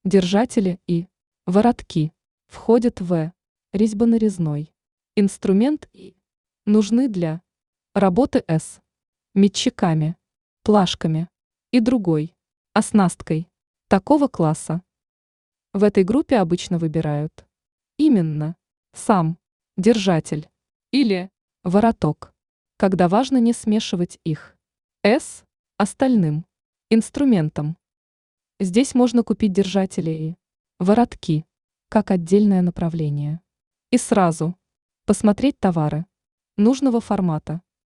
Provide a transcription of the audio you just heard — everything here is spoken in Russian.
Держатели и воротки входят в резьбонарезной инструмент и нужны для работы с метчиками, плашками и другой оснасткой такого класса. В этой группе обычно выбирают именно сам держатель или вороток, когда важно не смешивать их с остальным инструментом. Здесь можно купить держатели и воротки как отдельное направление и сразу посмотреть товары нужного формата.